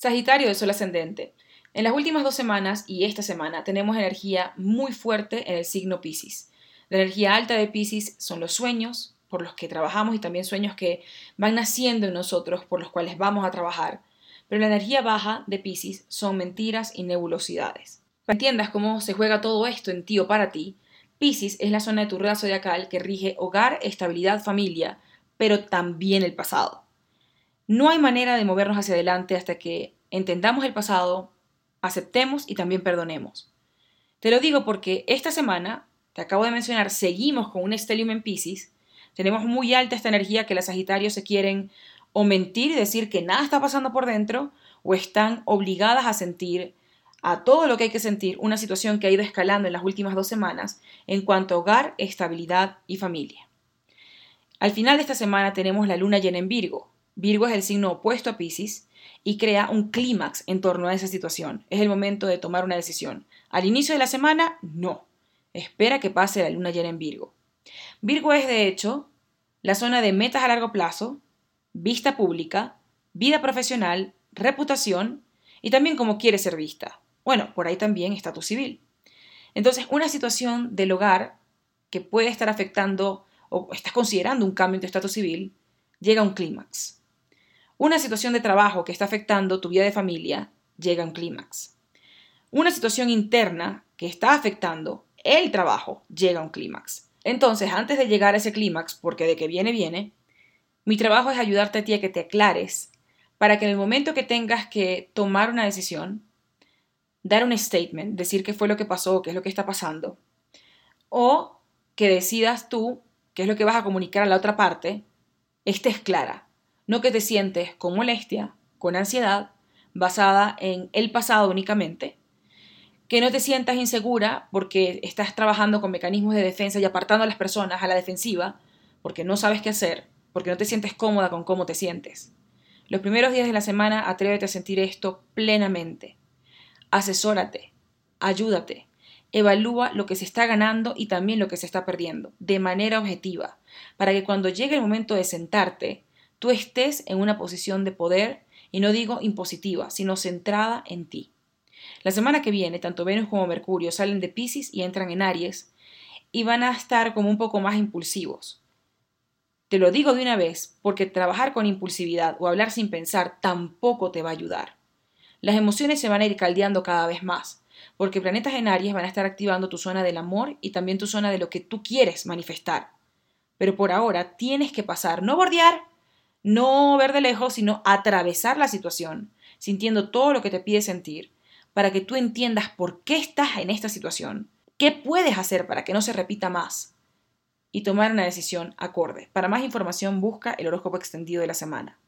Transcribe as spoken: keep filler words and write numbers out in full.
Sagitario del Sol ascendente. En las últimas dos semanas y esta semana tenemos energía muy fuerte en el signo Piscis. La energía alta de Piscis son los sueños por los que trabajamos y también sueños que van naciendo en nosotros por los cuales vamos a trabajar. Pero la energía baja de Piscis son mentiras y nebulosidades. Para que entiendas cómo se juega todo esto en ti o para ti, Piscis es la zona de tu rueda zodiacal que rige hogar, estabilidad, familia, pero también el pasado. No hay manera de movernos hacia adelante hasta que entendamos el pasado, aceptemos y también perdonemos. Te lo digo porque esta semana, te acabo de mencionar, seguimos con un stellium en Piscis. Tenemos muy alta esta energía que las Sagitarios se quieren o mentir y decir que nada está pasando por dentro, o están obligadas a sentir a todo lo que hay que sentir, una situación que ha ido escalando en las últimas dos semanas en cuanto a hogar, estabilidad y familia. Al final de esta semana tenemos la luna llena en Virgo. Virgo es el signo opuesto a Piscis y crea un clímax en torno a esa situación. Es el momento de tomar una decisión. Al inicio de la semana, no. Espera que pase la luna llena en Virgo. Virgo es, de hecho, la zona de metas a largo plazo, vista pública, vida profesional, reputación y también cómo quieres ser vista. Bueno, por ahí también estatus civil. Entonces, una situación del hogar que puede estar afectando o estás considerando un cambio en tu estatus civil, llega a un clímax. Una situación de trabajo que está afectando tu vida de familia, llega a un clímax. Una situación interna que está afectando el trabajo, llega a un clímax. Entonces, antes de llegar a ese clímax, porque de que viene, viene, mi trabajo es ayudarte a ti a que te aclares para que en el momento que tengas que tomar una decisión, dar un statement, decir qué fue lo que pasó, qué es lo que está pasando, o que decidas tú qué es lo que vas a comunicar a la otra parte, estés clara. No que te sientes con molestia, con ansiedad, basada en el pasado únicamente, que no te sientas insegura porque estás trabajando con mecanismos de defensa y apartando a las personas a la defensiva, porque no sabes qué hacer, porque no te sientes cómoda con cómo te sientes. Los primeros días de la semana atrévete a sentir esto plenamente. Asesórate, ayúdate, evalúa lo que se está ganando y también lo que se está perdiendo, de manera objetiva, para que cuando llegue el momento de sentarte, tú estés en una posición de poder, y no digo impositiva, sino centrada en ti. La semana que viene, tanto Venus como Mercurio salen de Piscis y entran en Aries, y van a estar como un poco más impulsivos. Te lo digo de una vez, porque trabajar con impulsividad o hablar sin pensar tampoco te va a ayudar. Las emociones se van a ir caldeando cada vez más, porque planetas en Aries van a estar activando tu zona del amor y también tu zona de lo que tú quieres manifestar. Pero por ahora tienes que pasar, no bordear, no ver de lejos, sino atravesar la situación, sintiendo todo lo que te pide sentir, para que tú entiendas por qué estás en esta situación, qué puedes hacer para que no se repita más y tomar una decisión acorde. Para más información busca el horóscopo extendido de la semana.